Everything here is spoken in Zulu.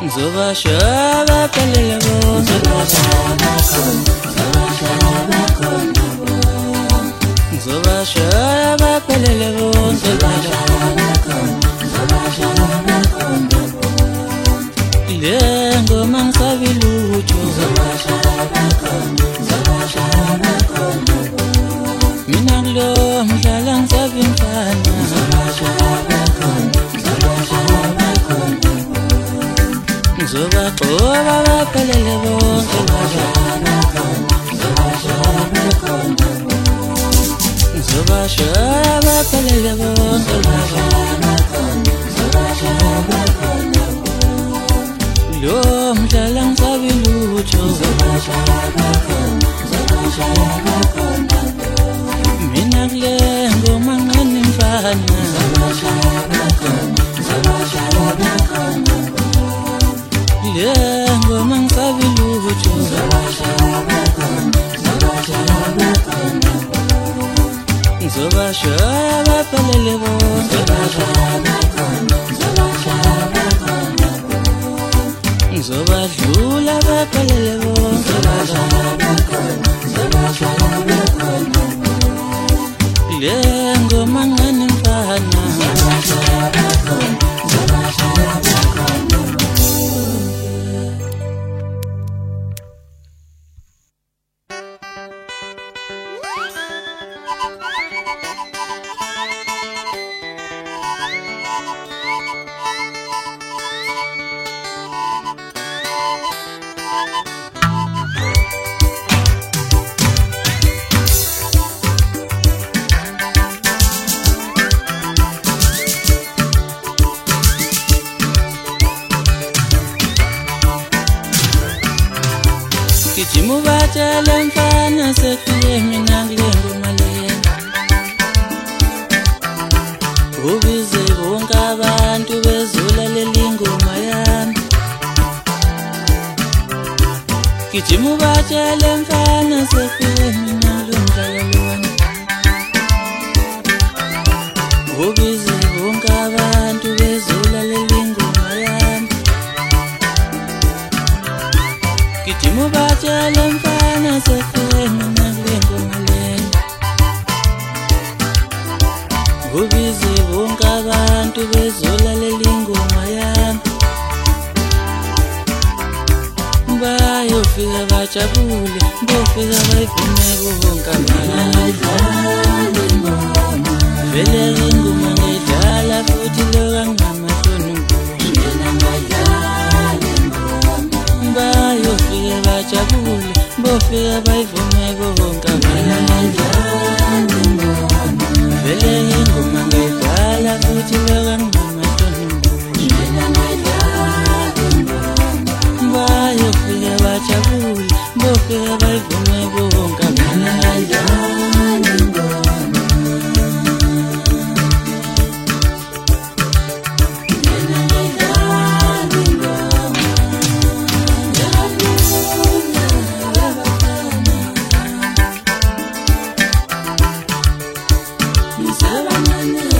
Zoba shaba pelele bo, zoba shaba pelele bo, lengo mangsabi lucho, minaglo mjalang sabi mfana, zoba koba pelele bo, zoba shaba pelele bo, lo mjalang sabi lucho, minaglengo mangani mfana, lengo mangsabi lucho, zoba shaba pelele bo, zoba dlula pelele bo, lengo mangani mfana, Kijimu batele mfana sefile minaglengo malena, ubize bonke abantu bezula lelingoma yami. Kijimu batele mfana sefile minaglengo malena, ubize bonke abantu bezula lelingoma yami. Kijimu batele mfana sefile minaglengo malena, ubize bonke abantu bezula lelingoma yami. Bayofika bajabule, bofika bayivume bonke abantu. Vele ingoma ngidlala futhi lokangamahloni bayofika bajabule, bofika bayivume bonke abantu. Vele ingoma ngidlala futhi lokangamahloni bayofika bajabule, bofika bayivume bonke abantu. Sabana